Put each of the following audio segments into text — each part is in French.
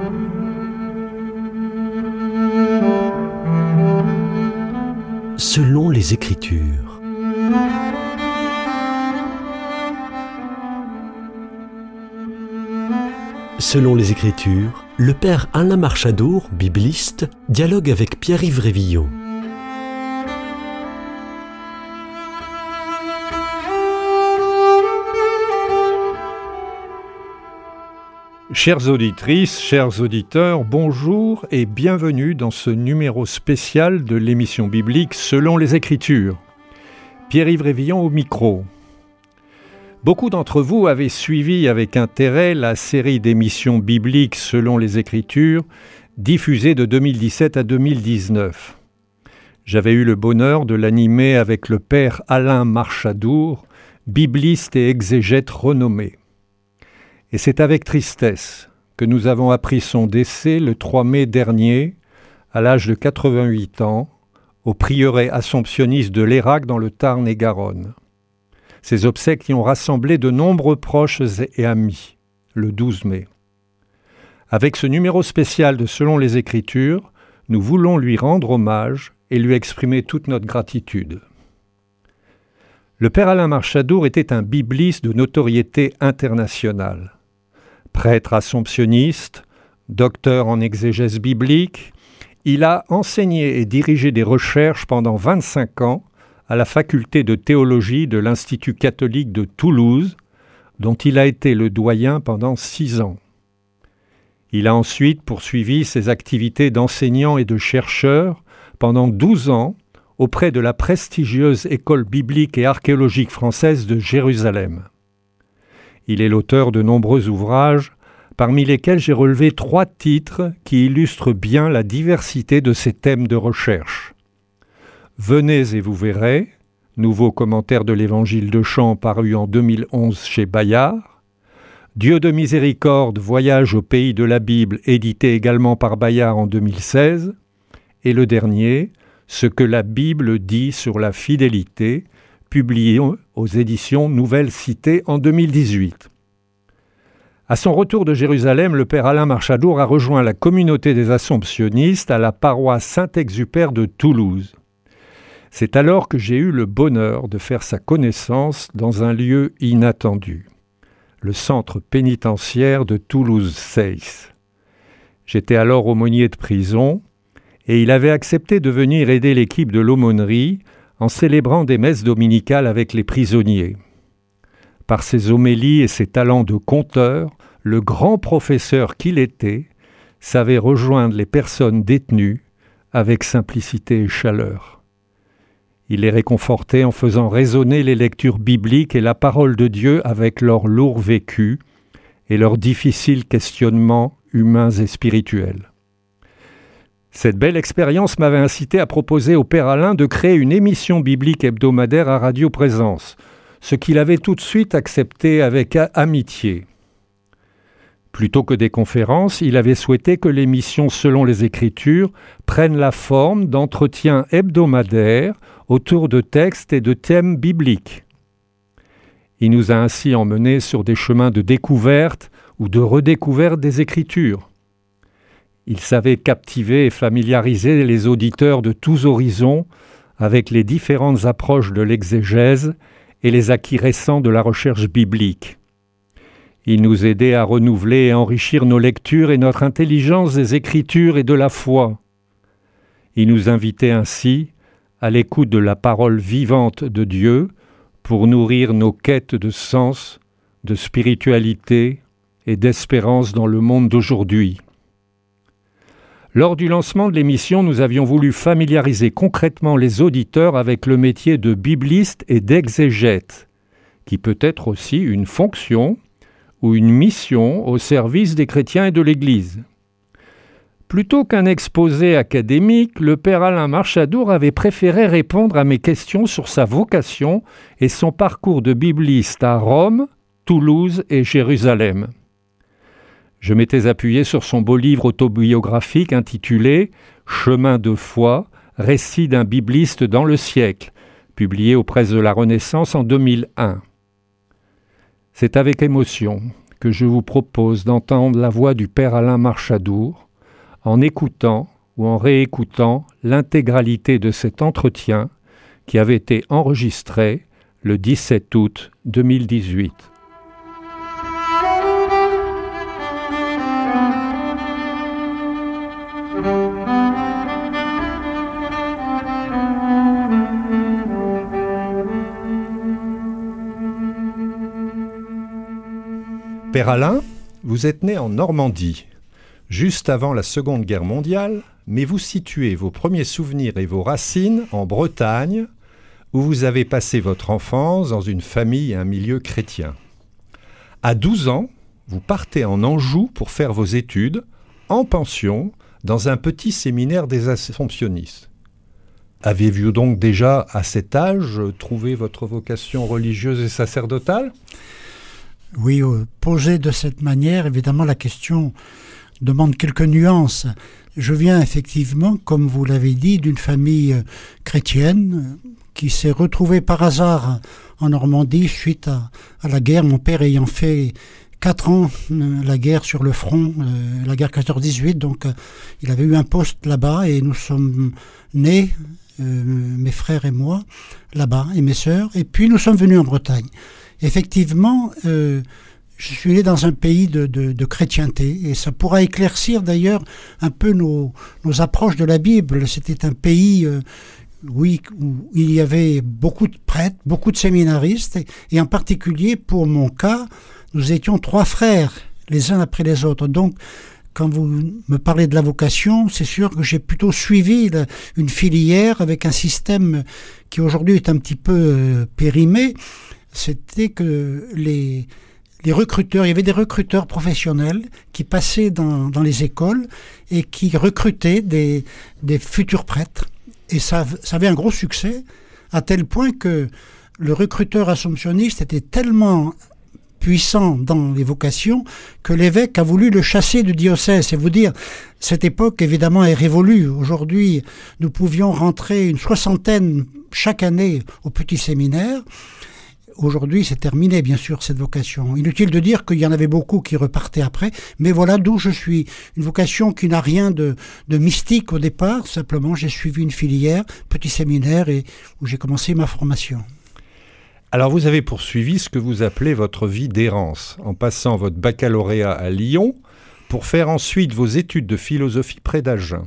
Selon les Écritures. Selon les Écritures, le père Alain Marchadour, bibliste, dialogue avec Pierre-Yves Révillon. Chères auditrices, chers auditeurs, bonjour et bienvenue dans ce numéro spécial de l'émission biblique Selon les Écritures. Pierre-Yves Révillon au micro. Beaucoup d'entre vous avaient suivi avec intérêt la série d'émissions bibliques Selon les Écritures, diffusée de 2017 à 2019. J'avais eu le bonheur de l'animer avec le père Alain Marchadour, bibliste et exégète renommé. Et c'est avec tristesse que nous avons appris son décès le 3 mai dernier, à l'âge de 88 ans, au prieuré assomptionniste de Lérac dans le Tarn-et-Garonne. Ces obsèques y ont rassemblé de nombreux proches et amis, le 12 mai. Avec ce numéro spécial de Selon les Écritures, nous voulons lui rendre hommage et lui exprimer toute notre gratitude. Le père Alain Marchadour était un bibliste de notoriété internationale. Prêtre assomptionniste, docteur en exégèse biblique, il a enseigné et dirigé des recherches pendant 25 ans à la faculté de théologie de l'Institut catholique de Toulouse, dont il a été le doyen pendant 6 ans. Il a ensuite poursuivi ses activités d'enseignant et de chercheur pendant 12 ans auprès de la prestigieuse École biblique et archéologique française de Jérusalem. Il est l'auteur de nombreux ouvrages, parmi lesquels j'ai relevé 3 titres qui illustrent bien la diversité de ses thèmes de recherche. Venez et vous verrez, nouveau commentaire de l'Évangile de Chant paru en 2011 chez Bayard. Dieu de miséricorde, voyage au pays de la Bible, édité également par Bayard en 2016. Et le dernier, Ce que la Bible dit sur la fidélité, publié aux éditions Nouvelle Cité en 2018. À son retour de Jérusalem, le père Alain Marchadour a rejoint la communauté des Assomptionnistes à la paroisse Saint-Exupère de Toulouse. C'est alors que j'ai eu le bonheur de faire sa connaissance dans un lieu inattendu, le centre pénitentiaire de Toulouse-Seyss. J'étais alors aumônier de prison et il avait accepté de venir aider l'équipe de l'aumônerie en célébrant des messes dominicales avec les prisonniers. Par ses homélies et ses talents de conteur, le grand professeur qu'il était savait rejoindre les personnes détenues avec simplicité et chaleur. Il les réconfortait en faisant résonner les lectures bibliques et la parole de Dieu avec leur lourd vécu et leurs difficiles questionnements humains et spirituels. Cette belle expérience m'avait incité à proposer au père Alain de créer une émission biblique hebdomadaire à Radio Présence, ce qu'il avait tout de suite accepté avec amitié. Plutôt que des conférences, il avait souhaité que l'émission Selon les Écritures prenne la forme d'entretiens hebdomadaires autour de textes et de thèmes bibliques. Il nous a ainsi emmenés sur des chemins de découverte ou de redécouverte des Écritures. Il savait captiver et familiariser les auditeurs de tous horizons avec les différentes approches de l'exégèse et les acquis récents de la recherche biblique. Il nous aidait à renouveler et enrichir nos lectures et notre intelligence des Écritures et de la foi. Il nous invitait ainsi à l'écoute de la parole vivante de Dieu pour nourrir nos quêtes de sens, de spiritualité et d'espérance dans le monde d'aujourd'hui. Lors du lancement de l'émission, nous avions voulu familiariser concrètement les auditeurs avec le métier de bibliste et d'exégète, qui peut être aussi une fonction ou une mission au service des chrétiens et de l'Église. Plutôt qu'un exposé académique, le père Alain Marchadour avait préféré répondre à mes questions sur sa vocation et son parcours de bibliste à Rome, Toulouse et Jérusalem. Je m'étais appuyé sur son beau livre autobiographique intitulé « Chemin de foi, récit d'un bibliste dans le siècle », publié aux presses de la Renaissance en 2001. C'est avec émotion que je vous propose d'entendre la voix du Père Alain Marchadour en écoutant ou en réécoutant l'intégralité de cet entretien qui avait été enregistré le 17 août 2018. Père Alain, vous êtes né en Normandie, juste avant la Seconde Guerre mondiale, mais vous situez vos premiers souvenirs et vos racines en Bretagne, où vous avez passé votre enfance dans une famille et un milieu chrétien. À 12 ans, vous partez en Anjou pour faire vos études, en pension, dans un petit séminaire des Assomptionnistes. Avez-vous donc déjà, à cet âge, trouvé votre vocation religieuse et sacerdotale ? Oui, posée de cette manière, évidemment, la question demande quelques nuances. Je viens effectivement, comme vous l'avez dit, d'une famille chrétienne qui s'est retrouvée par hasard en Normandie suite à la guerre. Mon père ayant fait 4 ans la guerre sur le front, la guerre 14-18, donc il avait eu un poste là-bas et nous sommes nés, mes frères et moi, là-bas, et mes sœurs, et puis nous sommes venus en Bretagne. Effectivement, je suis né dans un pays de chrétienté et ça pourra éclaircir d'ailleurs un peu nos approches de la Bible. C'était un pays, oui, où il y avait beaucoup de prêtres, beaucoup de séminaristes et en particulier pour mon cas, nous étions 3 frères, les uns après les autres. Donc, quand vous me parlez de la vocation, c'est sûr que j'ai plutôt suivi une filière avec un système qui aujourd'hui est un petit peu périmé. C'était que les recruteurs, il y avait des recruteurs professionnels qui passaient dans les écoles et qui recrutaient des futurs prêtres. Et ça avait un gros succès, à tel point que le recruteur assomptionniste était tellement puissant dans les vocations que l'évêque a voulu le chasser du diocèse. C'est vous dire, cette époque évidemment est révolue. Aujourd'hui, nous pouvions rentrer une 60aine chaque année au petit séminaire. Aujourd'hui, c'est terminé, bien sûr, cette vocation. Inutile de dire qu'il y en avait beaucoup qui repartaient après, mais voilà d'où je suis. Une vocation qui n'a rien de mystique au départ, simplement j'ai suivi une filière, petit séminaire, et où j'ai commencé ma formation. Alors vous avez poursuivi ce que vous appelez votre vie d'errance, en passant votre baccalauréat à Lyon, pour faire ensuite vos études de philosophie près d'Agen.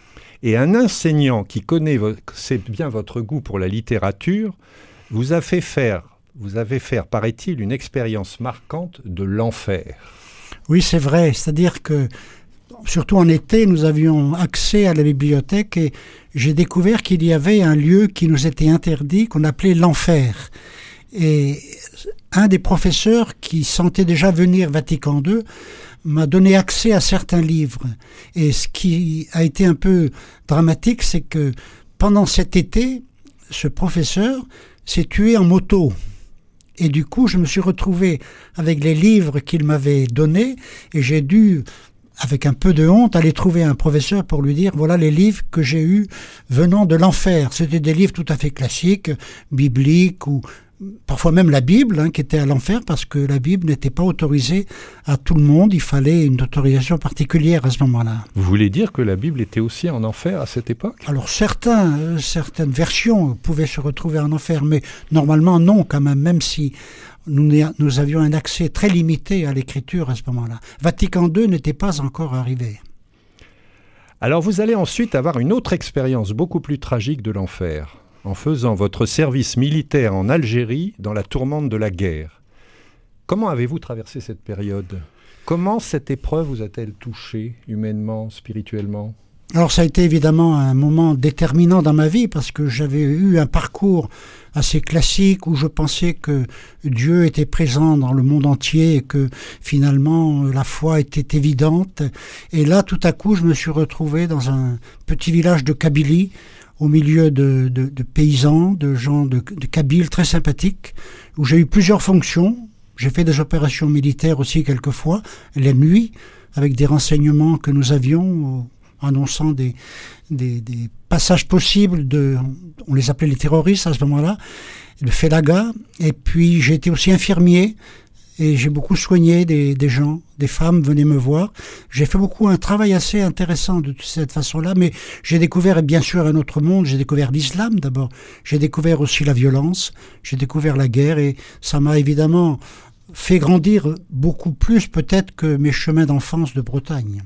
Et un enseignant qui connaît bien votre goût pour la littérature, vous avez fait, paraît-il, une expérience marquante de l'enfer. Oui, c'est vrai. C'est-à-dire que, surtout en été, nous avions accès à la bibliothèque et j'ai découvert qu'il y avait un lieu qui nous était interdit, qu'on appelait l'enfer. Et un des professeurs qui sentait déjà venir Vatican II m'a donné accès à certains livres. Et ce qui a été un peu dramatique, c'est que pendant cet été, ce professeur s'est tué en moto. Et du coup, je me suis retrouvé avec les livres qu'il m'avait donnés et j'ai dû, avec un peu de honte, aller trouver un professeur pour lui dire « Voilà les livres que j'ai eus venant de l'enfer ». C'était des livres tout à fait classiques, bibliques ou parfois même la Bible, qui était à l'enfer parce que la Bible n'était pas autorisée à tout le monde. Il fallait une autorisation particulière à ce moment-là. Vous voulez dire que la Bible était aussi en enfer à cette époque ? Alors certaines versions pouvaient se retrouver en enfer, mais normalement non quand même si nous avions un accès très limité à l'écriture à ce moment-là. Vatican II n'était pas encore arrivé. Alors vous allez ensuite avoir une autre expérience beaucoup plus tragique de l'enfer, en faisant votre service militaire en Algérie dans la tourmente de la guerre. Comment avez-vous traversé cette période ? Comment cette épreuve vous a-t-elle touché humainement, spirituellement ? Alors ça a été évidemment un moment déterminant dans ma vie parce que j'avais eu un parcours assez classique où je pensais que Dieu était présent dans le monde entier et que finalement la foi était évidente. Et là tout à coup je me suis retrouvé dans un petit village de Kabylie au milieu de paysans, de gens de Kabyles très sympathiques où j'ai eu plusieurs fonctions. J'ai fait des opérations militaires aussi quelquefois, la nuit, avec des renseignements que nous avions annonçant des passages possibles on les appelait les terroristes à ce moment-là, de Félaga. Et puis j'ai été aussi infirmier et j'ai beaucoup soigné des gens, des femmes venaient me voir. J'ai fait un travail assez intéressant de cette façon-là, mais j'ai découvert bien sûr un autre monde. J'ai découvert l'islam d'abord, j'ai découvert aussi la violence, j'ai découvert la guerre, et ça m'a évidemment fait grandir beaucoup plus peut-être que mes chemins d'enfance de Bretagne.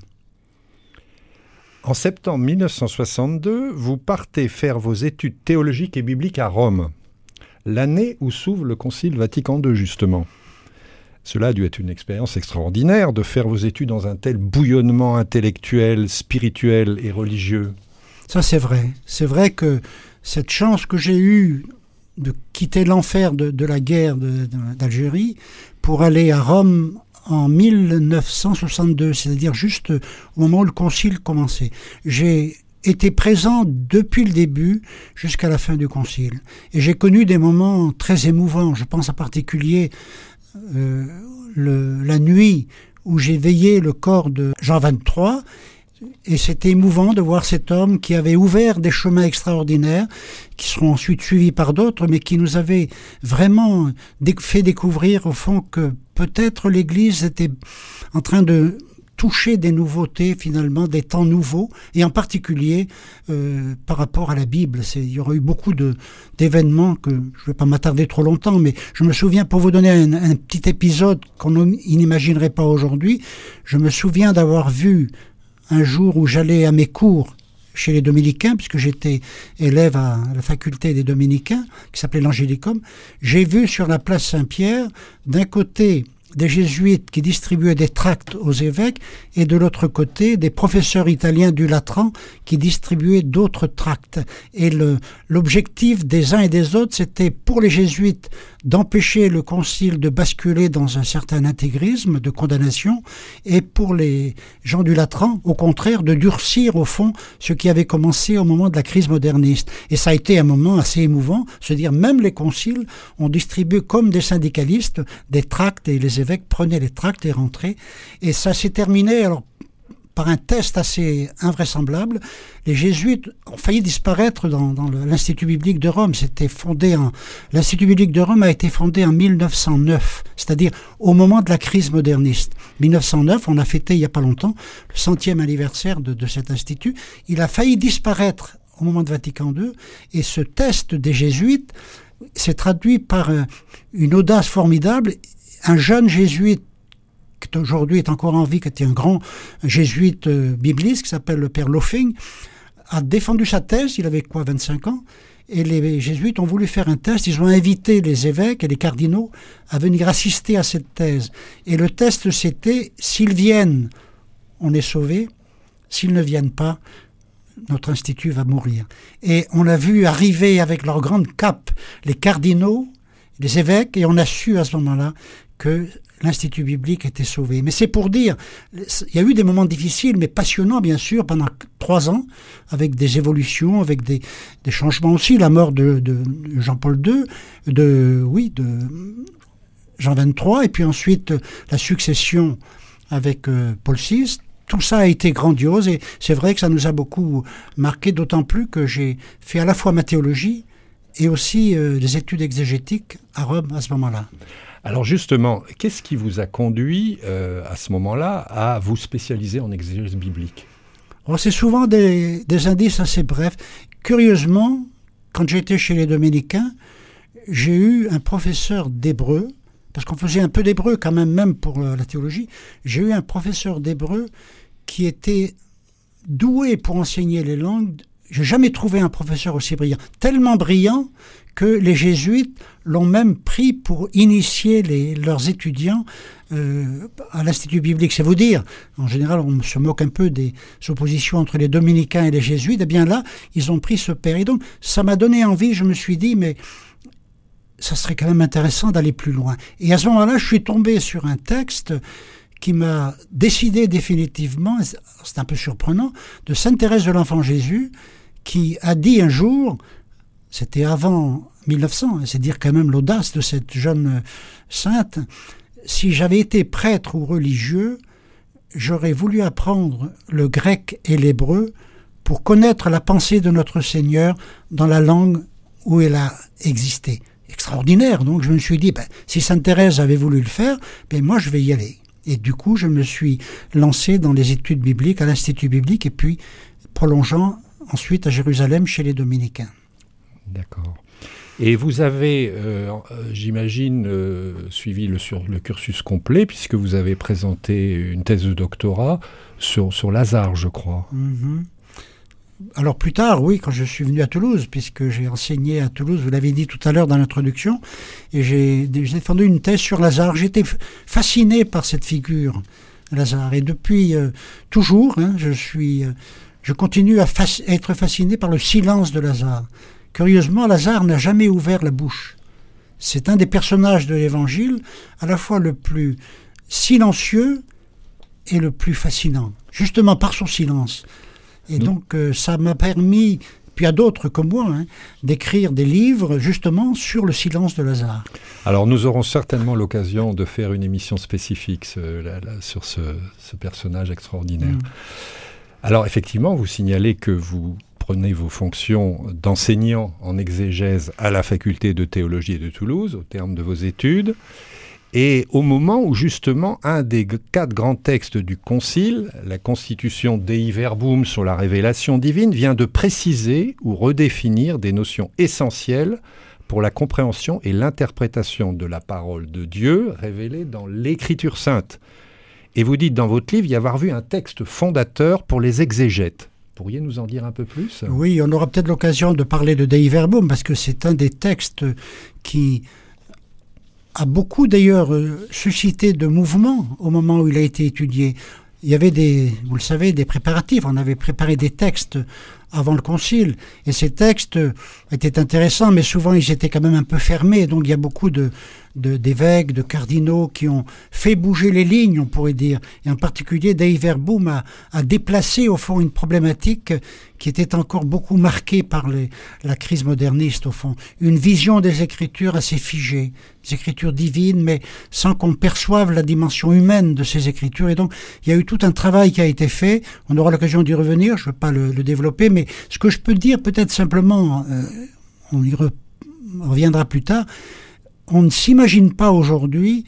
En septembre 1962, vous partez faire vos études théologiques et bibliques à Rome, l'année où s'ouvre le Concile Vatican II justement. Cela a dû être une expérience extraordinaire de faire vos études dans un tel bouillonnement intellectuel, spirituel et religieux. Ça, c'est vrai. C'est vrai que cette chance que j'ai eue de quitter l'enfer de la guerre d'Algérie pour aller à Rome en 1962, c'est-à-dire juste au moment où le concile commençait. J'ai été présent depuis le début jusqu'à la fin du concile. Et j'ai connu des moments très émouvants. Je pense en particulier la nuit où j'ai veillé le corps de Jean XXIII, et c'était émouvant de voir cet homme qui avait ouvert des chemins extraordinaires, qui seront ensuite suivis par d'autres, mais qui nous avait vraiment fait découvrir au fond que peut-être l'Église était en train de toucher des nouveautés finalement, des temps nouveaux, et en particulier par rapport à la Bible. Il y aura eu beaucoup d'événements que je ne vais pas m'attarder trop longtemps, mais je me souviens, pour vous donner un petit épisode qu'on n'imaginerait pas aujourd'hui, je me souviens d'avoir vu un jour où j'allais à mes cours chez les Dominicains, puisque j'étais élève à la faculté des Dominicains, qui s'appelait l'Angélicum, j'ai vu sur la place Saint-Pierre, d'un côté des jésuites qui distribuaient des tracts aux évêques, et de l'autre côté des professeurs italiens du Latran qui distribuaient d'autres tracts. Et l'objectif des uns et des autres, c'était pour les jésuites d'empêcher le concile de basculer dans un certain intégrisme de condamnation, et pour les gens du Latran, au contraire, de durcir au fond ce qui avait commencé au moment de la crise moderniste. Et ça a été un moment assez émouvant, se dire même les conciles ont distribué comme des syndicalistes des tracts, et les évêques prenaient les tracts et rentraient. Et ça s'est terminé alors par un test assez invraisemblable. Les jésuites ont failli disparaître dans l'Institut biblique de Rome. L'Institut biblique de Rome a été fondé en 1909, c'est-à-dire au moment de la crise moderniste. 1909, on a fêté il n'y a pas longtemps le 100e anniversaire de cet institut. Il a failli disparaître au moment de Vatican II, et ce test des jésuites s'est traduit par une audace formidable. Un jeune jésuite qui aujourd'hui est encore en vie, qui était un grand jésuite bibliste, qui s'appelle le père Loffing, a défendu sa thèse. Il avait 25 ans, et les jésuites ont voulu faire un test. Ils ont invité les évêques et les cardinaux à venir assister à cette thèse. Et le test, c'était: s'ils viennent, on est sauvé; s'ils ne viennent pas, notre institut va mourir. Et on a vu arriver avec leur grande cape les cardinaux, les évêques, et on a su à ce moment-là que l'Institut biblique était sauvé. Mais c'est pour dire, il y a eu des moments difficiles, mais passionnants bien sûr, pendant 3 ans, avec des évolutions, avec des changements aussi, la mort de Jean-Paul II, de Jean XXIII, et puis ensuite la succession avec Paul VI. Tout ça a été grandiose, et c'est vrai que ça nous a beaucoup marqué, d'autant plus que j'ai fait à la fois ma théologie et aussi des études exégétiques à Rome à ce moment-là. Alors justement, qu'est-ce qui vous a conduit à ce moment-là à vous spécialiser en exégèse biblique ? C'est souvent des indices assez brefs. Curieusement, quand j'étais chez les Dominicains, j'ai eu un professeur d'hébreu, parce qu'on faisait un peu d'hébreu quand même pour la théologie. J'ai eu un professeur d'hébreu qui était doué pour enseigner les langues. J'ai jamais trouvé un professeur aussi brillant. Tellement brillant que les jésuites l'ont même pris pour initier leurs étudiants à l'Institut biblique. C'est vous dire, en général, on se moque un peu des oppositions entre les dominicains et les jésuites. Eh bien là, ils ont pris ce père. Et donc, ça m'a donné envie. Je me suis dit, mais ça serait quand même intéressant d'aller plus loin. Et à ce moment-là, je suis tombé sur un texte qui m'a décidé définitivement, c'est un peu surprenant, de Sainte Thérèse de l'Enfant Jésus, qui a dit un jour, c'était avant 1900, c'est dire quand même l'audace de cette jeune sainte: si j'avais été prêtre ou religieux, j'aurais voulu apprendre le grec et l'hébreu pour connaître la pensée de notre Seigneur dans la langue où elle a existé. extraordinaire. Donc je me suis dit, si Sainte Thérèse avait voulu le faire, moi je vais y aller. Et du coup, je me suis lancé dans les études bibliques à l'Institut biblique et puis prolongeant ensuite à Jérusalem chez les Dominicains. D'accord. Et vous avez, j'imagine, suivi le cursus complet puisque vous avez présenté une thèse de doctorat sur Lazare, je crois. Mm-hmm. Alors plus tard, oui, quand je suis venu à Toulouse, puisque j'ai enseigné à Toulouse, vous l'avez dit tout à l'heure dans l'introduction, et j'ai défendu une thèse sur Lazare. J'étais fasciné par cette figure, Lazare, et depuis toujours, je continue à être fasciné par le silence de Lazare. Curieusement, Lazare n'a jamais ouvert la bouche. C'est un des personnages de l'Évangile, à la fois le plus silencieux et le plus fascinant, justement par son silence. Et donc, ça m'a permis, puis à d'autres comme moi, d'écrire des livres justement sur le silence de Lazare. Alors, nous aurons certainement l'occasion de faire une émission spécifique sur ce personnage extraordinaire. Alors, effectivement, vous signalez que vous prenez vos fonctions d'enseignant en exégèse à la faculté de théologie de Toulouse, au terme de vos études. Et au moment où justement un des 4 grands textes du Concile, la Constitution Dei Verbum sur la révélation divine, vient de préciser ou redéfinir des notions essentielles pour la compréhension et l'interprétation de la parole de Dieu révélée dans l'Écriture sainte. Et vous dites dans votre livre y avoir vu un texte fondateur pour les exégètes. Pourriez nous en dire un peu plus ? Oui, on aura peut-être l'occasion de parler de Dei Verbum parce que c'est un des textes qui a beaucoup d'ailleurs suscité de mouvements au moment où il a été étudié. Il y avait vous le savez, des préparatifs. On avait préparé des textes avant le concile. Et ces textes étaient intéressants, mais souvent ils étaient quand même un peu fermés. Donc il y a beaucoup d'évêques, de cardinaux qui ont fait bouger les lignes, on pourrait dire. Et en particulier, Dei Verbum a déplacé au fond une problématique qui était encore beaucoup marquée par la crise moderniste au fond. Une vision des Écritures assez figée, des Écritures divines, mais sans qu'on perçoive la dimension humaine de ces Écritures. Et donc, il y a eu tout un travail qui a été fait. On aura l'occasion d'y revenir, je ne veux pas le développer, mais ce que je peux dire peut-être simplement, on y reviendra plus tard, on ne s'imagine pas aujourd'hui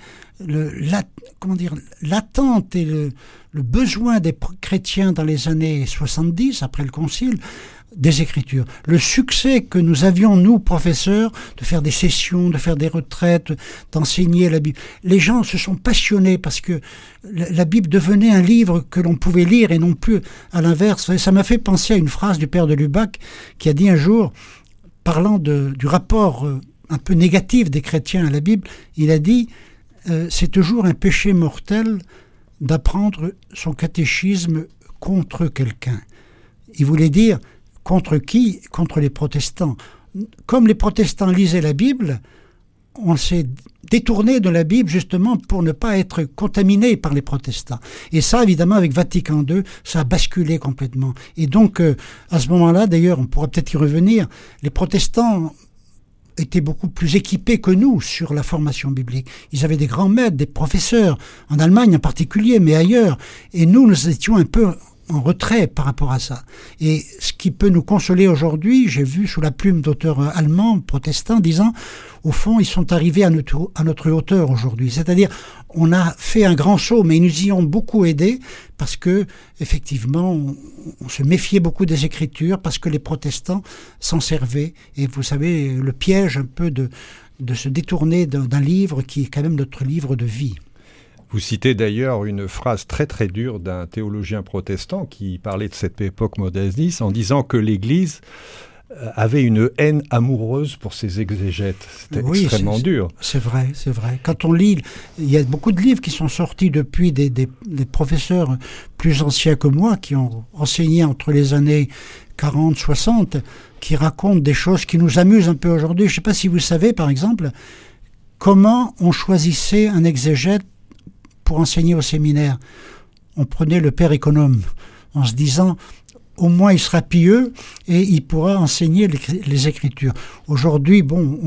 l'attente et le besoin des chrétiens dans les années 70, après le Concile, des Écritures. Le succès que nous avions, nous, professeurs, de faire des sessions, de faire des retraites, d'enseigner la Bible. Les gens se sont passionnés parce que la Bible devenait un livre que l'on pouvait lire et non plus à l'inverse. Ça m'a fait penser à une phrase du père de Lubac qui a dit un jour, parlant du rapport un peu négatif des chrétiens à la Bible, il a dit c'est toujours un péché mortel d'apprendre son catéchisme contre quelqu'un. Il voulait dire contre qui ? Contre les protestants. Comme les protestants lisaient la Bible, on s'est détourné de la Bible justement pour ne pas être contaminé par les protestants. Et ça, évidemment, avec Vatican II, ça a basculé complètement. Et donc, à ce moment-là, d'ailleurs, on pourra peut-être y revenir, les protestants étaient beaucoup plus équipés que nous sur la formation biblique. Ils avaient des grands maîtres, des professeurs, en Allemagne en particulier, mais ailleurs. Et nous étions un peu en retrait par rapport à ça. Et ce qui peut nous consoler aujourd'hui, j'ai vu sous la plume d'auteurs allemands, protestants, disant, au fond, ils sont arrivés à notre hauteur aujourd'hui. C'est-à-dire, on a fait un grand saut, mais ils nous y ont beaucoup aidés parce que, effectivement, on se méfiait beaucoup des Écritures parce que les protestants s'en servaient. Et vous savez, le piège un peu de se détourner d'un livre qui est quand même notre livre de vie. Vous citez d'ailleurs une phrase très très dure d'un théologien protestant qui parlait de cette époque moderniste en disant que l'Église avait une haine amoureuse pour ses exégètes. C'était extrêmement dur. C'est vrai, c'est vrai. Quand on lit, il y a beaucoup de livres qui sont sortis depuis des professeurs plus anciens que moi qui ont enseigné entre les années 40, 60, qui racontent des choses qui nous amusent un peu aujourd'hui. Je ne sais pas si vous savez, par exemple, comment on choisissait un exégète pour enseigner au séminaire. On prenait le père économe en se disant au moins il sera pieux et il pourra enseigner les Écritures. Aujourd'hui,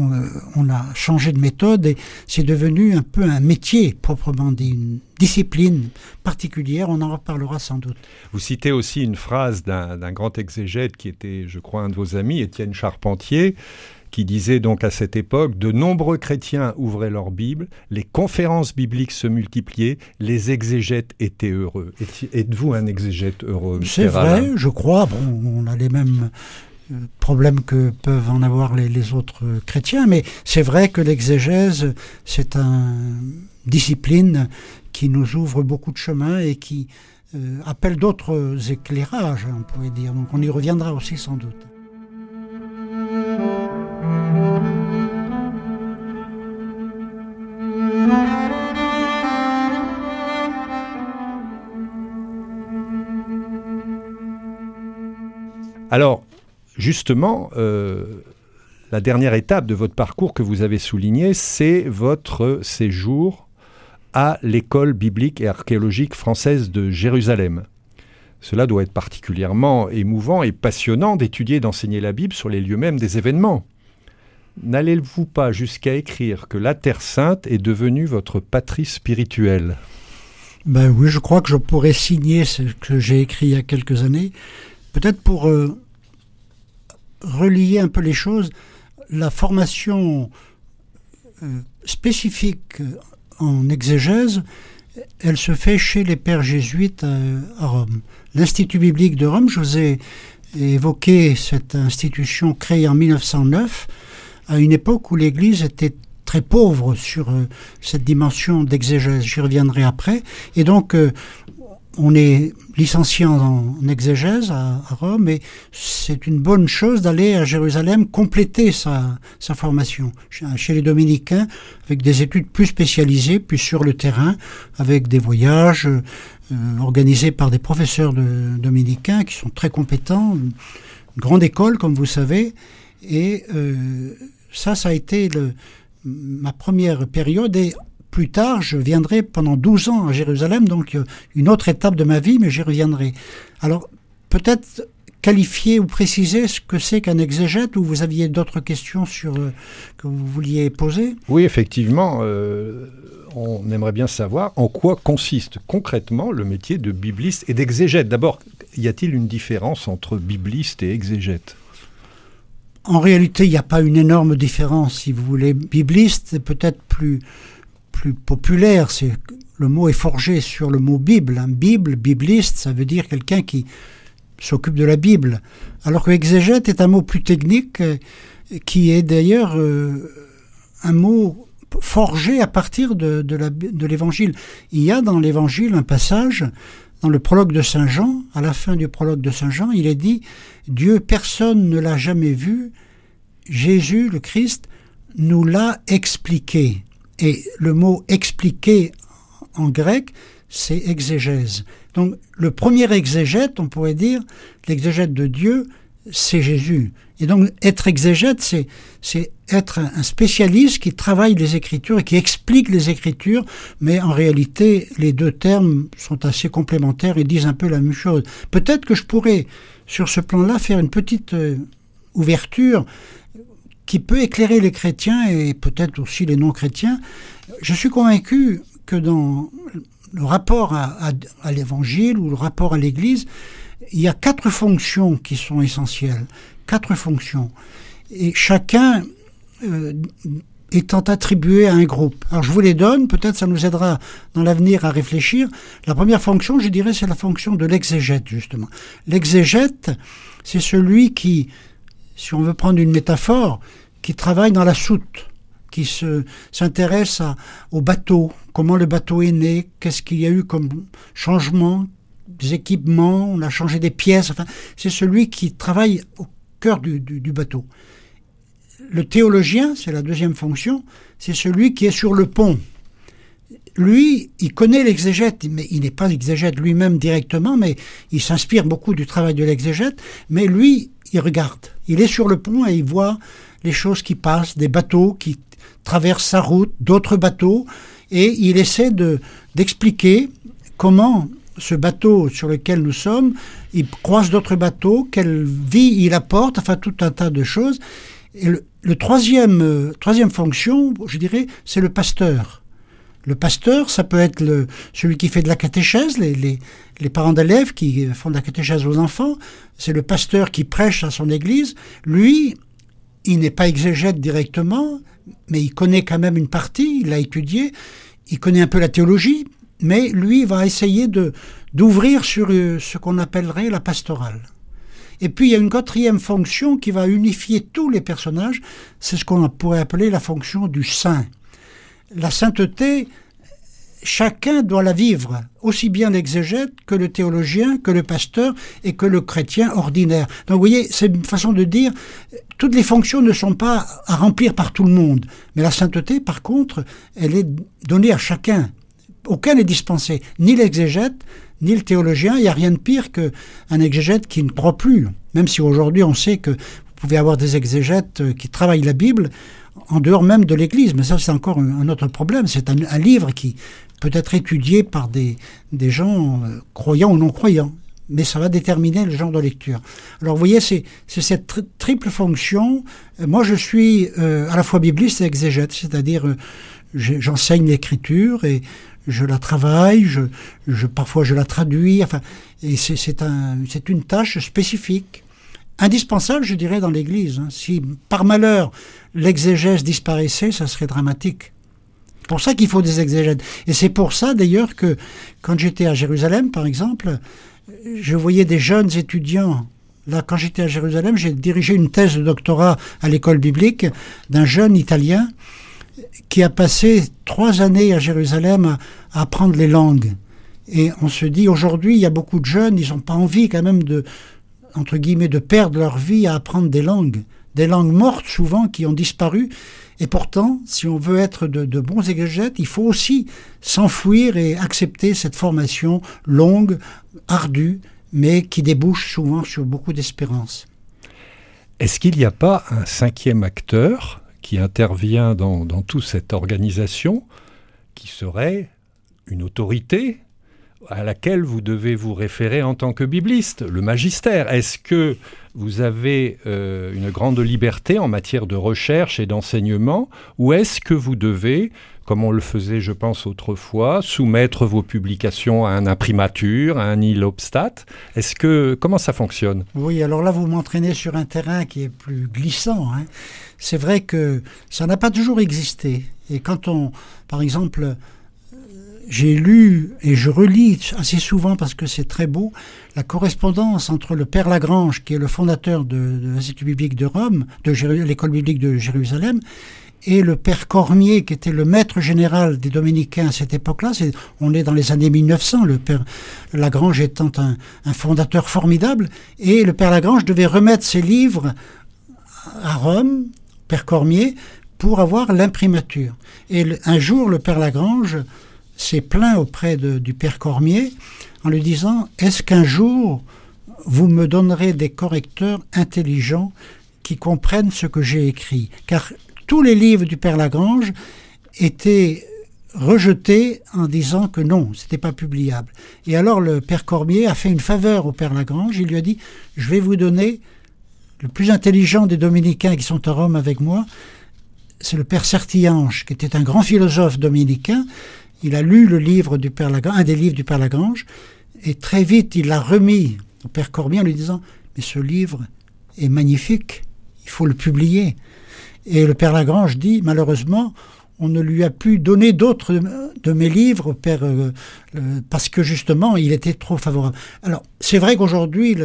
on a changé de méthode et c'est devenu un peu un métier proprement dit, une discipline particulière, on en reparlera sans doute. Vous citez aussi une phrase d'un grand exégète qui était, je crois, un de vos amis, Étienne Charpentier, qui disait donc à cette époque « De nombreux chrétiens ouvraient leur Bible, les conférences bibliques se multipliaient, les exégètes étaient heureux ». Êtes-vous un exégète heureux? C'est vrai, je crois. Bon, on a les mêmes problèmes que peuvent en avoir les autres chrétiens, mais c'est vrai que l'exégèse, c'est une discipline qui nous ouvre beaucoup de chemins et qui appelle d'autres éclairages, on pourrait dire. Donc on y reviendra aussi sans doute. Alors, justement, la dernière étape de votre parcours que vous avez soulignée, c'est votre séjour à l'école biblique et archéologique française de Jérusalem. Cela doit être particulièrement émouvant et passionnant d'étudier et d'enseigner la Bible sur les lieux mêmes des événements. N'allez-vous pas jusqu'à écrire que la Terre Sainte est devenue votre patrie spirituelle? Ben oui, je crois que je pourrais signer ce que j'ai écrit il y a quelques années. Peut-être pour relier un peu les choses, la formation spécifique en exégèse, elle se fait chez les pères jésuites à Rome. L'Institut biblique de Rome, je vous ai évoqué cette institution créée en 1909, à une époque où l'Église était très pauvre sur cette dimension d'exégèse. J'y reviendrai après. Et donc, on est licencié en exégèse à Rome et c'est une bonne chose d'aller à Jérusalem compléter sa formation chez les dominicains avec des études plus spécialisées, plus sur le terrain, avec des voyages organisés par des professeurs dominicains qui sont très compétents, une grande école comme vous savez, et ça a été ma première période. Et plus tard, je viendrai pendant 12 ans à Jérusalem, donc une autre étape de ma vie, mais j'y reviendrai. Alors, peut-être qualifier ou préciser ce que c'est qu'un exégète, ou vous aviez d'autres questions que vous vouliez poser? Oui, effectivement, on aimerait bien savoir en quoi consiste concrètement le métier de bibliste et d'exégète. D'abord, y a-t-il une différence entre bibliste et exégète? En réalité, il n'y a pas une énorme différence, si vous voulez. Bibliste, c'est peut-être plus populaire, le mot est forgé sur le mot Bible. Bible, bibliste, ça veut dire quelqu'un qui s'occupe de la Bible. Alors que exégète est un mot plus technique, qui est d'ailleurs un mot forgé à partir de l'Évangile. Il y a dans l'Évangile un passage, dans le prologue de Saint Jean, à la fin du prologue de Saint Jean, il est dit « Dieu, personne ne l'a jamais vu, Jésus, le Christ, nous l'a expliqué ». Et le mot « expliquer » en grec, c'est exégèse. Donc le premier exégète, on pourrait dire, l'exégète de Dieu, c'est Jésus. Et donc être exégète, c'est être un spécialiste qui travaille les Écritures et qui explique les Écritures, mais en réalité, les deux termes sont assez complémentaires et disent un peu la même chose. Peut-être que je pourrais, sur ce plan-là, faire une petite ouverture qui peut éclairer les chrétiens et peut-être aussi les non-chrétiens. Je suis convaincu que dans le rapport à l'Évangile ou le rapport à l'Église, il y a 4 fonctions qui sont essentielles. 4 fonctions. Et chacun étant attribué à un groupe. Alors je vous les donne, peut-être ça nous aidera dans l'avenir à réfléchir. La première fonction, je dirais, c'est la fonction de l'exégète, justement. L'exégète, c'est celui qui, si on veut prendre une métaphore, qui travaille dans la soute, qui s'intéresse au bateau, comment le bateau est né, qu'est-ce qu'il y a eu comme changement, des équipements, on a changé des pièces, enfin, c'est celui qui travaille au cœur du bateau. Le théologien, c'est la deuxième fonction, c'est celui qui est sur le pont. Lui, il connaît l'exégète, mais il n'est pas exégète lui-même directement, mais il s'inspire beaucoup du travail de l'exégète, mais lui, il regarde. Il est sur le pont et il voit les choses qui passent, des bateaux qui traversent sa route, d'autres bateaux, et il essaie d'expliquer comment ce bateau sur lequel nous sommes, il croise d'autres bateaux, quelle vie il apporte, enfin tout un tas de choses. Et le troisième fonction, je dirais, c'est le pasteur. Le pasteur, ça peut être celui qui fait de la catéchèse, les parents d'élèves qui font de la catéchèse aux enfants. C'est le pasteur qui prêche à son église. Lui, il n'est pas exégète directement, mais il connaît quand même une partie, il l'a étudié, il connaît un peu la théologie, mais lui va essayer d'ouvrir sur ce qu'on appellerait la pastorale. Et puis il y a une quatrième fonction qui va unifier tous les personnages, c'est ce qu'on pourrait appeler la fonction du saint. La sainteté, chacun doit la vivre, aussi bien l'exégète que le théologien, que le pasteur et que le chrétien ordinaire. Donc vous voyez, c'est une façon de dire, toutes les fonctions ne sont pas à remplir par tout le monde, mais la sainteté, par contre, elle est donnée à chacun. Aucun n'est dispensé, ni l'exégète, ni le théologien. Il n'y a rien de pire qu'un exégète qui ne croit plus. Même si aujourd'hui on sait que vous pouvez avoir des exégètes qui travaillent la Bible en dehors même de l'Église. Mais ça, c'est encore un autre problème. C'est un livre qui peut être étudié par des gens croyants ou non croyants. Mais ça va déterminer le genre de lecture. Alors vous voyez, c'est cette triple fonction. Moi, je suis à la fois bibliste et exégète, c'est-à-dire j'enseigne l'écriture et je la travaille, parfois je la traduis, enfin, et c'est une tâche spécifique, indispensable, je dirais, dans l'Église. Si par malheur l'exégèse disparaissait, ça serait dramatique. C'est pour ça qu'il faut des exégètes. Et c'est pour ça d'ailleurs que quand j'étais à Jérusalem, par exemple, je voyais des jeunes étudiants. Là, quand j'étais à Jérusalem, j'ai dirigé une thèse de doctorat à l'école biblique d'un jeune Italien qui a passé 3 années à Jérusalem à apprendre les langues. Et on se dit, aujourd'hui, il y a beaucoup de jeunes, ils n'ont pas envie quand même entre guillemets, de perdre leur vie à apprendre des langues mortes souvent, qui ont disparu. Et pourtant, si on veut être de bons exégètes, il faut aussi s'enfouir et accepter cette formation longue, ardue, mais qui débouche souvent sur beaucoup d'espérance. Est-ce qu'il n'y a pas un 5e acteur qui intervient dans toute cette organisation, qui serait une autorité à laquelle vous devez vous référer en tant que bibliste, le magistère? Est-ce que vous avez une grande liberté en matière de recherche et d'enseignement, ou est-ce que vous devez, comme on le faisait, je pense, autrefois, soumettre vos publications à un imprimatur, à un nihilobstat? Comment ça fonctionne? Oui, alors là, vous m'entraînez sur un terrain qui est plus glissant. C'est vrai que ça n'a pas toujours existé. Et quand par exemple, j'ai lu et je relis assez souvent parce que c'est très beau, la correspondance entre le Père Lagrange, qui est le fondateur de l'Institut biblique de Rome, de l'école biblique de Jérusalem, et le Père Cormier, qui était le maître général des Dominicains à cette époque-là. On est dans les années 1900, le Père Lagrange étant un fondateur formidable, et le Père Lagrange devait remettre ses livres à Rome, Père Cormier, pour avoir l'imprimature. Et un jour, le Père Lagrange s'est plaint auprès du Père Cormier en lui disant « Est-ce qu'un jour, vous me donnerez des correcteurs intelligents qui comprennent ce que j'ai écrit ?» Car tous les livres du Père Lagrange étaient rejetés en disant que non, c'était pas publiable. Et alors le Père Cormier a fait une faveur au Père Lagrange, il lui a dit « Je vais vous donner le plus intelligent des dominicains qui sont à Rome avec moi, c'est le Père Sertillange, qui était un grand philosophe dominicain. Il a lu le livre du Père Lagrange, un des livres du Père Lagrange, et très vite il l'a remis au Père Cormier en lui disant « Mais ce livre est magnifique, il faut le publier ». Et le Père Lagrange dit « Malheureusement, on ne lui a plus donné d'autres de mes livres au Père, parce que justement, il était trop favorable. » Alors, c'est vrai qu'aujourd'hui,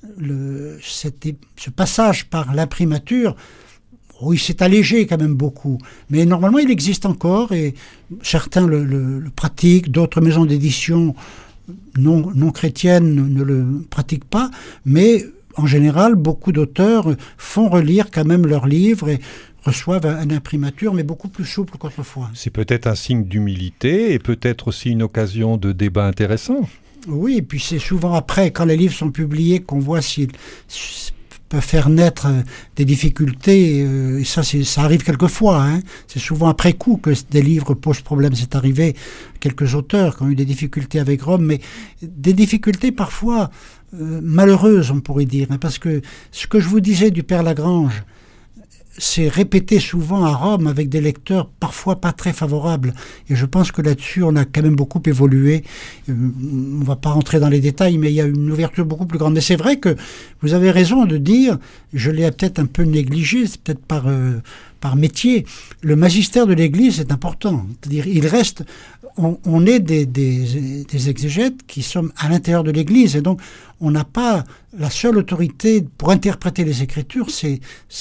ce passage par l'imprimature, oui, c'est allégé quand même beaucoup, mais normalement il existe encore et certains le pratiquent, d'autres maisons d'édition non chrétiennes ne le pratiquent pas, mais en général beaucoup d'auteurs font relire quand même leurs livres et reçoivent une imprimature, mais beaucoup plus souple qu'autrefois. C'est peut-être un signe d'humilité et peut-être aussi une occasion de débat intéressant. Oui, et puis c'est souvent après, quand les livres sont publiés, qu'on voit s'ils peut faire naître des difficultés, et ça arrive quelquefois. C'est souvent après coup que des livres posent problème. C'est arrivé à quelques auteurs qui ont eu des difficultés avec Rome, mais des difficultés parfois malheureuses, on pourrait dire. Parce que ce que je vous disais du Père Lagrange, c'est répété souvent à Rome avec des lecteurs parfois pas très favorables. Et je pense que là-dessus, on a quand même beaucoup évolué. On ne va pas rentrer dans les détails, mais il y a une ouverture beaucoup plus grande. Mais c'est vrai que vous avez raison de dire, je l'ai peut-être un peu négligé, c'est peut-être par métier, le magistère de l'Église est important. C'est-à-dire, il reste... On est des exégètes qui sommes à l'intérieur de l'Église, et donc on n'a pas la seule autorité pour interpréter les Écritures, c'est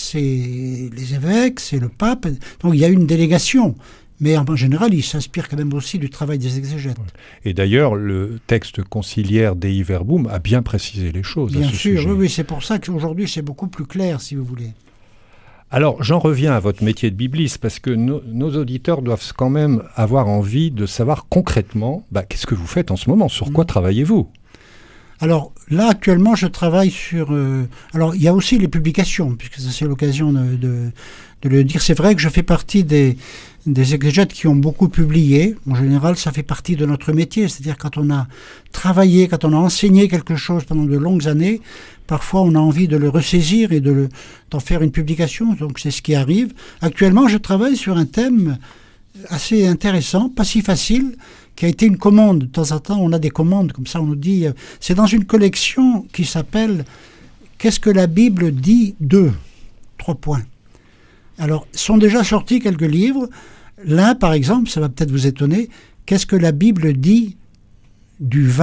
les évêques, c'est le pape. Donc il y a une délégation, mais en général, il s'inspire quand même aussi du travail des exégètes. Et d'ailleurs, le texte conciliaire Dei Verbum a bien précisé les choses. Bien à ce sûr, sujet. oui, c'est pour ça qu'aujourd'hui c'est beaucoup plus clair, si vous voulez. Alors, j'en reviens à votre métier de bibliste, parce que nos auditeurs doivent quand même avoir envie de savoir concrètement, qu'est-ce que vous faites en ce moment, sur quoi travaillez-vous ? Alors, là, actuellement, je travaille sur... alors, il y a aussi les publications, puisque ça, c'est l'occasion de le dire. C'est vrai que je fais partie des exégètes qui ont beaucoup publié. En général, ça fait partie de notre métier. C'est-à-dire, quand on a travaillé, quand on a enseigné quelque chose pendant de longues années, parfois, on a envie de le ressaisir et d'en faire une publication. Donc, c'est ce qui arrive. Actuellement, je travaille sur un thème assez intéressant, pas si facile, qui a été une commande. De temps en temps, on a des commandes, comme ça, on nous dit... c'est dans une collection qui s'appelle « Qu'est-ce que la Bible dit de ?» 3 points. Alors, sont déjà sortis quelques livres. L'un, par exemple, ça va peut-être vous étonner, « Qu'est-ce que la Bible dit du vin ?»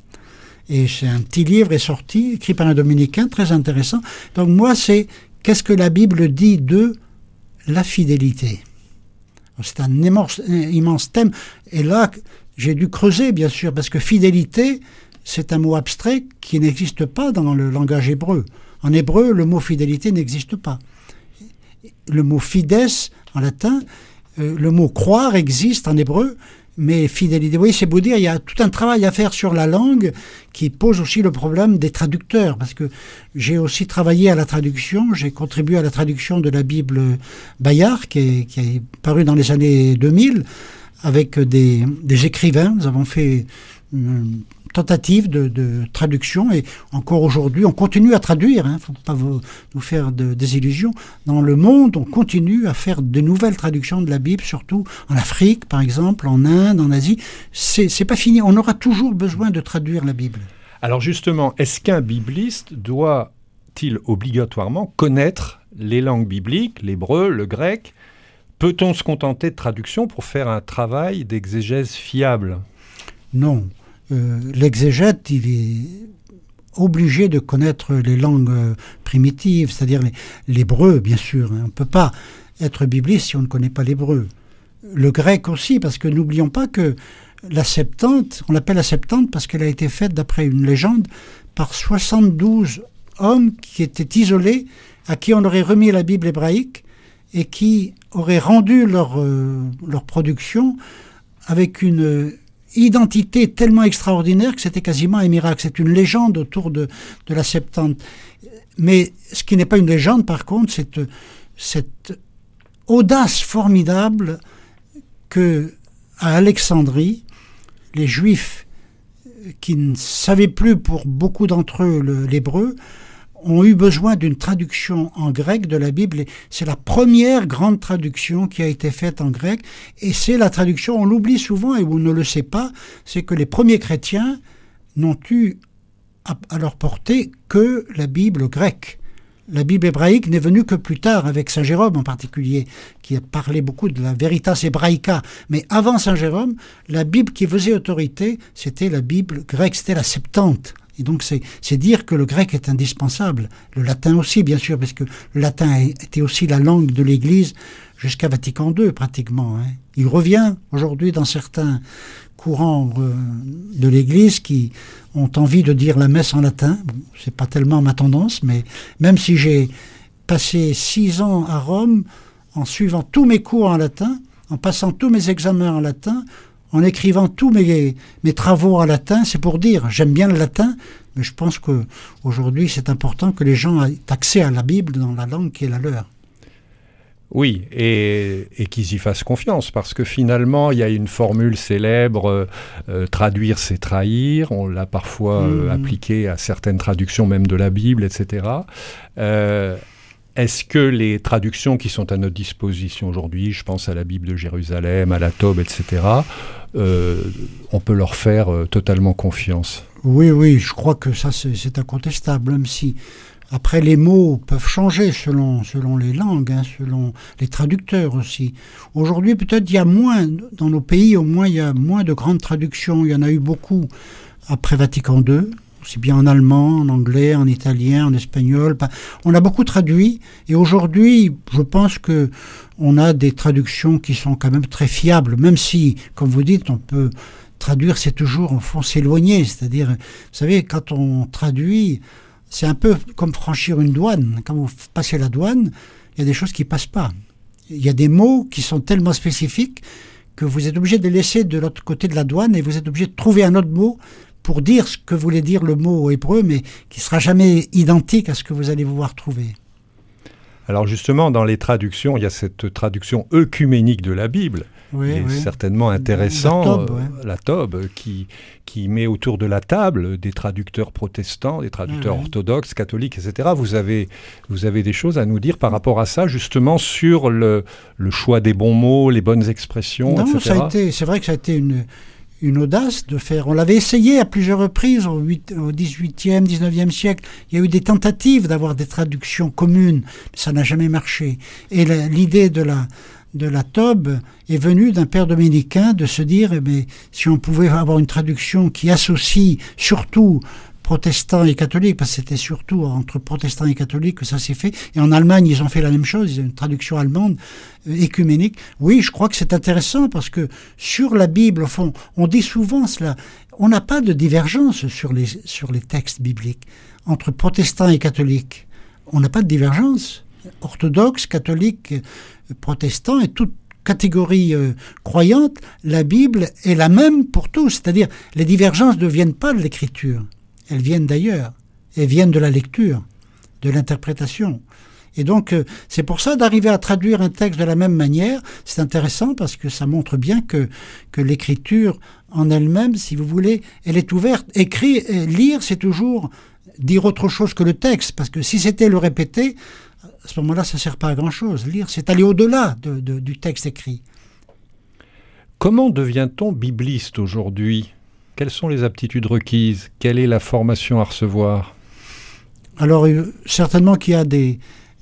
Et c'est un petit livre est sorti, écrit par un dominicain, très intéressant. Donc moi, c'est « Qu'est-ce que la Bible dit de la fidélité ?» C'est un immense thème. Et là, j'ai dû creuser, bien sûr, parce que fidélité, c'est un mot abstrait qui n'existe pas dans le langage hébreu. En hébreu, le mot fidélité n'existe pas. Le mot fides, en latin, le mot croire existe en hébreu, mais fidélité, oui, c'est beau dire, il y a tout un travail à faire sur la langue qui pose aussi le problème des traducteurs, parce que j'ai aussi travaillé à la traduction, j'ai contribué à la traduction de la Bible Bayard, qui est parue dans les années 2000, avec des écrivains. Nous avons fait une tentative de traduction, et encore aujourd'hui, on continue à traduire, il ne faut pas nous faire des illusions. Dans le monde, on continue à faire de nouvelles traductions de la Bible, surtout en Afrique, par exemple, en Inde, en Asie. C'est pas fini, on aura toujours besoin de traduire la Bible. Alors justement, est-ce qu'un bibliste doit-il obligatoirement connaître les langues bibliques, l'hébreu, le grec ? Peut-on se contenter de traduction pour faire un travail d'exégèse fiable ? Non. L'exégète, il est obligé de connaître les langues primitives, c'est-à-dire l'hébreu, bien sûr. On ne peut pas être bibliste si on ne connaît pas l'hébreu. Le grec aussi, parce que n'oublions pas que la Septante, on l'appelle la Septante parce qu'elle a été faite, d'après une légende, par 72 hommes qui étaient isolés, à qui on aurait remis la Bible hébraïque et qui auraient rendu leur production avec une identité tellement extraordinaire que c'était quasiment un miracle. C'est une légende autour de la Septante. Mais ce qui n'est pas une légende, par contre, c'est cette audace formidable que, à Alexandrie, les Juifs qui ne savaient plus pour beaucoup d'entre eux l'hébreu, ont eu besoin d'une traduction en grec de la Bible. C'est la première grande traduction qui a été faite en grec, et c'est la traduction, on l'oublie souvent et on ne le sait pas, c'est que les premiers chrétiens n'ont eu à leur portée que la Bible grecque. La Bible hébraïque n'est venue que plus tard, avec Saint Jérôme en particulier, qui a parlé beaucoup de la Veritas Hebraica. Mais avant Saint Jérôme, la Bible qui faisait autorité, c'était la Bible grecque, c'était la Septante. Et donc c'est dire que le grec est indispensable. Le latin aussi, bien sûr, parce que le latin était aussi la langue de l'Église jusqu'à Vatican II, pratiquement. Il revient aujourd'hui dans certains courants de l'Église qui ont envie de dire la messe en latin. Bon, c'est pas tellement ma tendance, mais même si j'ai passé 6 ans à Rome, en suivant tous mes cours en latin, en passant tous mes examens en latin, en écrivant tous mes travaux en latin, c'est pour dire, j'aime bien le latin, mais je pense qu'aujourd'hui, c'est important que les gens aient accès à la Bible dans la langue qui est la leur. Oui, et qu'ils y fassent confiance, parce que finalement, il y a une formule célèbre, traduire c'est trahir, on l'a parfois appliquée à certaines traductions même de la Bible, etc. Est-ce que les traductions qui sont à notre disposition aujourd'hui, je pense à la Bible de Jérusalem, à la Tob, etc., on peut leur faire totalement confiance? Oui, je crois que ça c'est incontestable, même si après les mots peuvent changer selon les langues, selon les traducteurs aussi. Aujourd'hui peut-être il y a moins, dans nos pays au moins il y a moins de grandes traductions, il y en a eu beaucoup après Vatican II, aussi bien en allemand, en anglais, en italien, en espagnol. On a beaucoup traduit et aujourd'hui je pense que on a des traductions qui sont quand même très fiables, même si, comme vous dites, on peut traduire, c'est toujours en fond s'éloigner, c'est-à-dire, vous savez, quand on traduit, c'est un peu comme franchir une douane. Quand vous passez la douane, il y a des choses qui ne passent pas. Il y a des mots qui sont tellement spécifiques que vous êtes obligé de les laisser de l'autre côté de la douane et vous êtes obligé de trouver un autre mot pour dire ce que voulait dire le mot hébreu, mais qui ne sera jamais identique à ce que vous allez pouvoir trouver. Alors justement, dans les traductions, il y a cette traduction œcuménique de la Bible. Oui, qui est certainement intéressant, la Tob, qui met autour de la table des traducteurs protestants, des traducteurs orthodoxes, catholiques, etc. Vous avez des choses à nous dire par rapport à ça, justement, sur le choix des bons mots, les bonnes expressions, etc. C'est vrai que ça a été une audace de faire. On l'avait essayé à plusieurs reprises au 18e, 19e siècle. Il y a eu des tentatives d'avoir des traductions communes, mais ça n'a jamais marché. Et l'idée de la Tob est venue d'un père dominicain de se dire si on pouvait avoir une traduction qui associe surtout protestants et catholiques, parce que c'était surtout entre protestants et catholiques que ça s'est fait, et en Allemagne ils ont fait la même chose, ils ont une traduction allemande écuménique. Oui, je crois que c'est intéressant parce que sur la Bible, au fond, on dit souvent cela, on n'a pas de divergence sur les textes bibliques entre protestants et catholiques, on n'a pas de divergence. Orthodoxes, catholiques, protestants et toute catégorie croyante, la Bible est la même pour tous. C'est-à-dire, les divergences ne viennent pas de l'écriture, elles viennent d'ailleurs, elles viennent de la lecture, de l'interprétation. Et donc, c'est pour ça d'arriver à traduire un texte de la même manière, c'est intéressant parce que ça montre bien que l'écriture en elle-même, si vous voulez, elle est ouverte. Lire, c'est toujours dire autre chose que le texte, parce que si c'était le répéter, à ce moment-là, ça ne sert pas à grand-chose. Lire, c'est aller au-delà du texte écrit. Comment devient-on bibliste aujourd'hui? Quelles sont les aptitudes requises? Quelle est la formation à recevoir? Alors, certainement qu'il y a des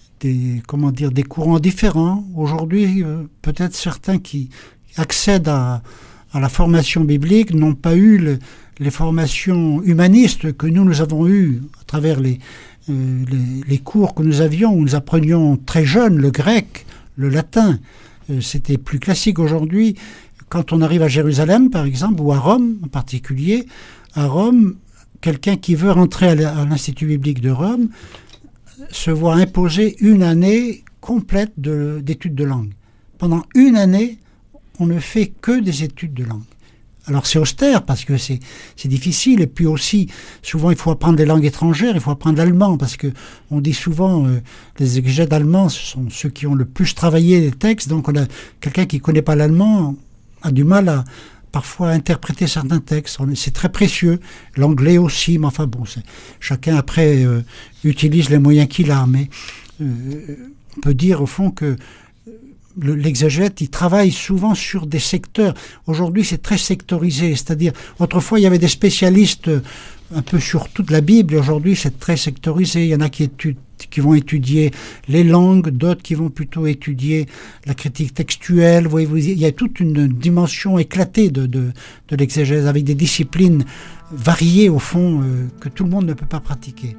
courants différents. Aujourd'hui, peut-être certains qui accèdent à la formation biblique n'ont pas eu les formations humanistes que nous avons eues à travers les cours que nous avions, où nous apprenions très jeunes le grec, le latin. C'était plus classique aujourd'hui. Quand on arrive à Jérusalem, par exemple, ou à Rome en particulier, à Rome, quelqu'un qui veut rentrer à l'Institut biblique de Rome se voit imposer une année complète d'études de langue. Pendant une année, on ne fait que des études de langue. Alors c'est austère parce que c'est difficile, et puis aussi souvent il faut apprendre des langues étrangères, il faut apprendre l'allemand, parce que on dit souvent les exégètes allemands, ce sont ceux qui ont le plus travaillé les textes, donc quelqu'un qui ne connaît pas l'allemand a du mal à parfois interpréter certains textes. C'est très précieux, l'anglais aussi, mais enfin bon, chacun après utilise les moyens qu'il a, mais on peut dire au fond que l'exégète, il travaille souvent sur des secteurs. Aujourd'hui, c'est très sectorisé, c'est-à-dire, autrefois, il y avait des spécialistes un peu sur toute la Bible. Aujourd'hui, c'est très sectorisé. Il y en a qui vont étudier les langues, d'autres qui vont plutôt étudier la critique textuelle. Il y a toute une dimension éclatée de l'exégèse, avec des disciplines variées, au fond, que tout le monde ne peut pas pratiquer.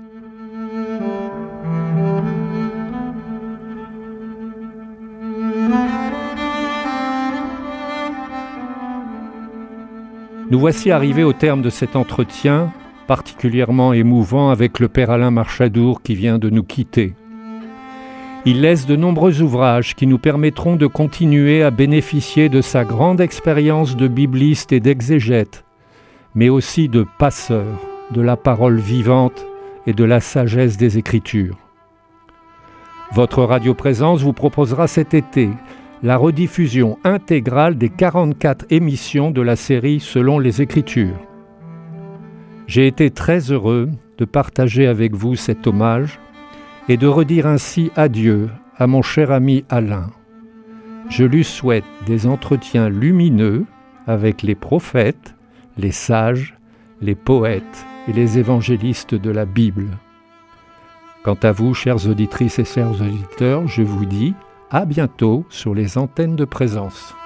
Nous voici arrivés au terme de cet entretien, particulièrement émouvant, avec le Père Alain Marchadour qui vient de nous quitter. Il laisse de nombreux ouvrages qui nous permettront de continuer à bénéficier de sa grande expérience de bibliste et d'exégète, mais aussi de passeur de la parole vivante et de la sagesse des Écritures. Votre Radio Présence vous proposera cet été la rediffusion intégrale des 44 émissions de la série Selon les Écritures. J'ai été très heureux de partager avec vous cet hommage et de redire ainsi adieu à mon cher ami Alain. Je lui souhaite des entretiens lumineux avec les prophètes, les sages, les poètes et les évangélistes de la Bible. Quant à vous, chères auditrices et chers auditeurs, je vous dis à bientôt sur les antennes de Présence.